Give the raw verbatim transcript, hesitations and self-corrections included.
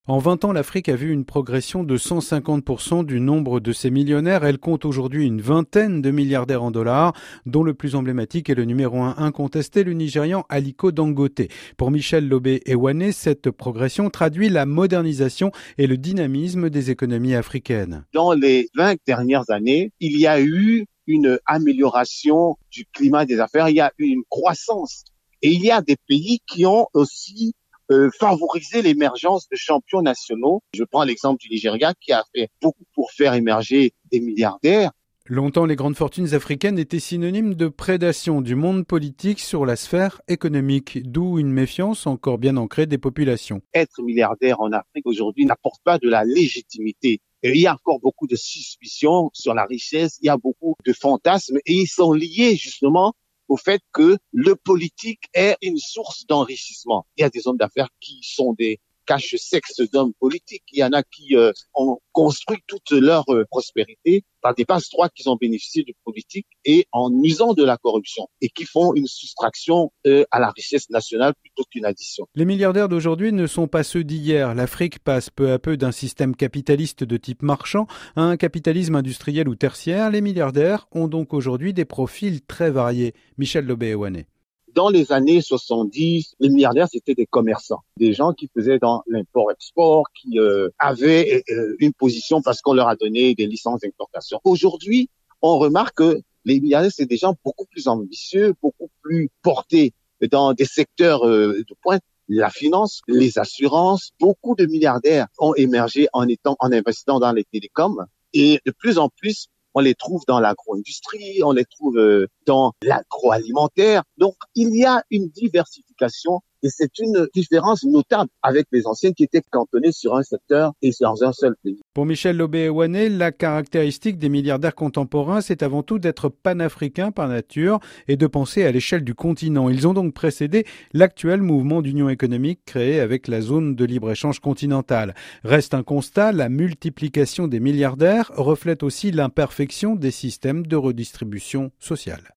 En vingt ans, l'Afrique a vu une progression de cent cinquante pour cent du nombre de ses millionnaires. Elle compte aujourd'hui une vingtaine de milliardaires en dollars, dont le plus emblématique est le numéro un incontesté, le Nigérian Aliko Dangote. Pour Michel Lobé-Ewane, cette progression traduit la modernisation et le dynamisme des économies africaines. Dans les vingt dernières années, il y a eu une amélioration du climat des affaires, il y a eu une croissance. Et il y a des pays qui ont aussi Euh, favoriser l'émergence de champions nationaux. Je prends l'exemple du Nigeria qui a fait beaucoup pour faire émerger des milliardaires. Longtemps, les grandes fortunes africaines étaient synonymes de prédation du monde politique sur la sphère économique, d'où une méfiance encore bien ancrée des populations. Être milliardaire en Afrique aujourd'hui n'apporte pas de la légitimité. Et il y a encore beaucoup de suspicions sur la richesse, il y a beaucoup de fantasmes et ils sont liés justement au fait que le politique est une source d'enrichissement. Il y a des hommes d'affaires qui sont des cache-sexe d'hommes politiques. Il y en a qui euh, ont construit toute leur euh, prospérité par des passe-droits qu'ils ont bénéficié du politique et en usant de la corruption et qui font une soustraction euh, à la richesse nationale plutôt qu'une addition. Les milliardaires d'aujourd'hui ne sont pas ceux d'hier. L'Afrique passe peu à peu d'un système capitaliste de type marchand à un capitalisme industriel ou tertiaire. Les milliardaires ont donc aujourd'hui des profils très variés. Michel Lobé-Ewane. Dans les années soixante-dix, les milliardaires, c'était des commerçants, des gens qui faisaient dans l'import-export, qui euh, avaient euh, une position parce qu'on leur a donné des licences d'importation. Aujourd'hui, on remarque que les milliardaires, c'est des gens beaucoup plus ambitieux, beaucoup plus portés dans des secteurs euh, de pointe. La finance, les assurances, beaucoup de milliardaires ont émergé en étant, en investissant dans les télécoms et de plus en plus, on les trouve dans l'agro-industrie, on les trouve dans l'agroalimentaire. Donc, il y a une diversification et c'est une différence notable avec les anciens qui étaient cantonnés sur un secteur et sur un seul pays. Pour Michel Lobé-Ewane, la caractéristique des milliardaires contemporains, c'est avant tout d'être panafricains par nature et de penser à l'échelle du continent. Ils ont donc précédé l'actuel mouvement d'union économique créé avec la zone de libre-échange continentale. Reste un constat, la multiplication des milliardaires reflète aussi l'imperfection des systèmes de redistribution sociale.